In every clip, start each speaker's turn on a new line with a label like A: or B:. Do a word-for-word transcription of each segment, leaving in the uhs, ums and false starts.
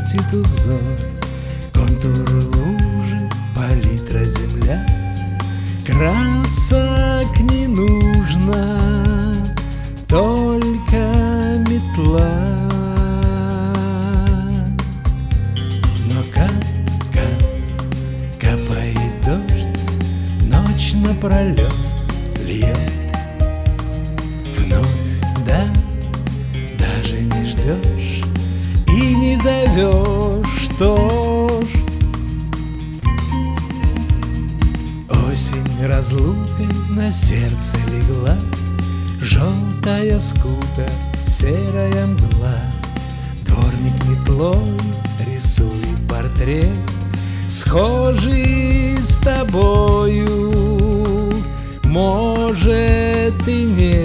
A: чертит узор, контуры лужи, палитра земля. Красок не нужно, только метла. Но кап-кап, капает дождь, ночь напролет льет. Вновь, да, даже не ждешь и не зовешь, что ж. Осень разлукой на сердце легла, желтая скука, серая мгла. Дворник метлой рисует портрет, схожий с тобою, может и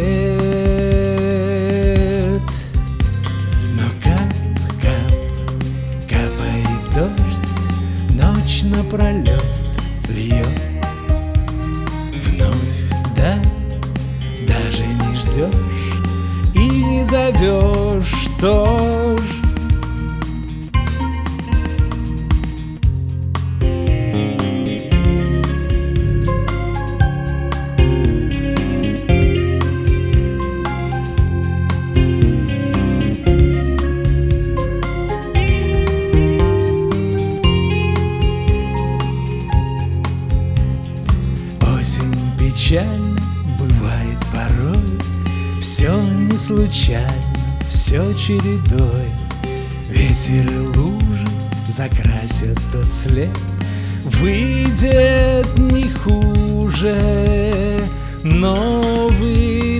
A: нет. Но кап-кап, капает дождь, ночь напролет льет. Вновь, да, даже не ждешь и не зовешь, что ж. Осень печально бывает порой, все не случайно, все чередой. Ветер и лужи закрасят тот след, выйдет не хуже новый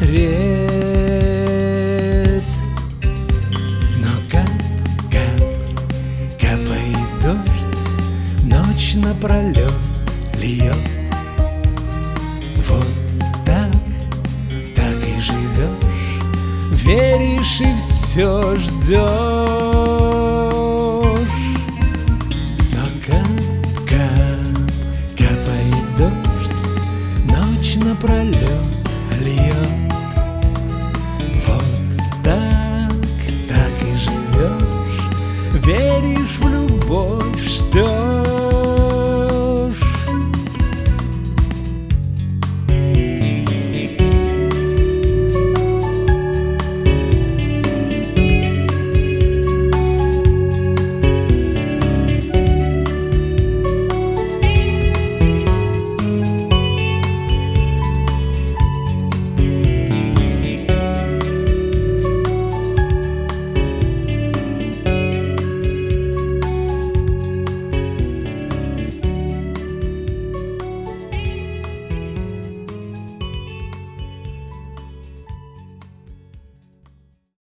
A: портрет. Но кап-кап, капает дождь, ночь напролет льет. Вот так, так и живешь, веришь и все ждешь.